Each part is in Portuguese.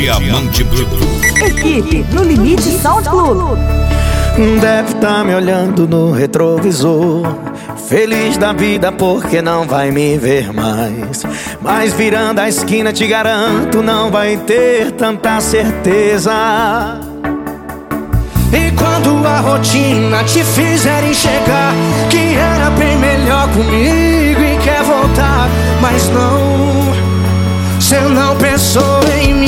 Diamante Bruto. Equipe No Limite Sound Club. Deve tá me olhando no retrovisor, feliz da vida porque não vai me ver mais. Mas virando a esquina te garanto, não vai ter tanta certeza. E quando a rotina te fizer enxergar que era bem melhor comigo e quer voltar, mas não, cê não pensou em mim.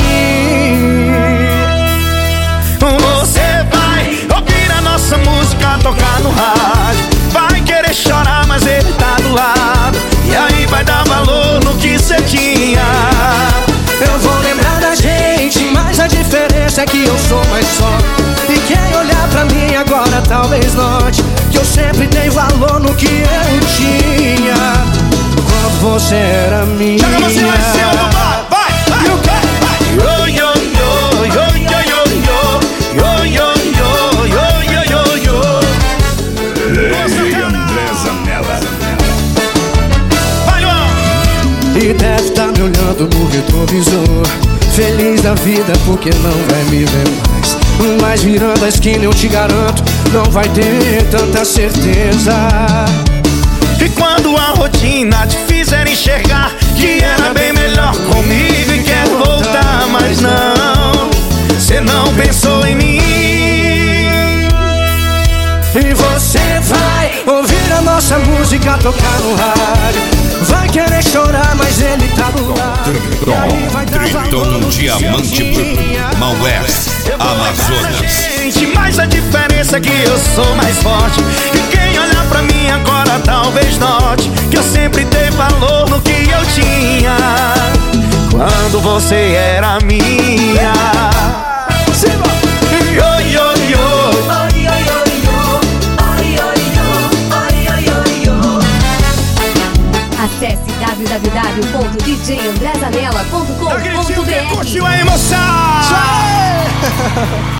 Você vai ouvir a nossa música tocar no rádio, vai querer chorar, mas ele tá do lado, e aí vai dar valor no que cê tinha. Eu vou lembrar da gente, mas a diferença é que eu sou mais só. E quem olhar pra mim agora talvez note que eu sempre dei valor no que eu tinha quando você era minha. Joga você lá em cima do bar, vai, vai, e o quê? Yo, yo, yo, yo, yo, yo, yo, yo, yo, yo, yo, yo. Ei, André Zanella. Vai, Luan! E deve tá me olhando no retrovisor, feliz da vida porque não vai me ver mais. Mas virando a esquina eu te garanto, não vai ter tanta certeza. E quando a rotina te fizer enxergar que era bem melhor comigo e quer voltar, mas não, cê não pensou em mim. E você vai ouvir a nossa música tocar no rádio, vai querer chorar, mas ele tá do lado. Triton Diamante Bruto, Maués, Amazonas. Mas a diferença é que eu sou mais forte, e quem olhar pra mim agora talvez note que eu sempre dei valor no que eu tinha quando você era minha. Yo, yo, yo. Acesse www.djandrezanella.com.br. Curtiu a emoção?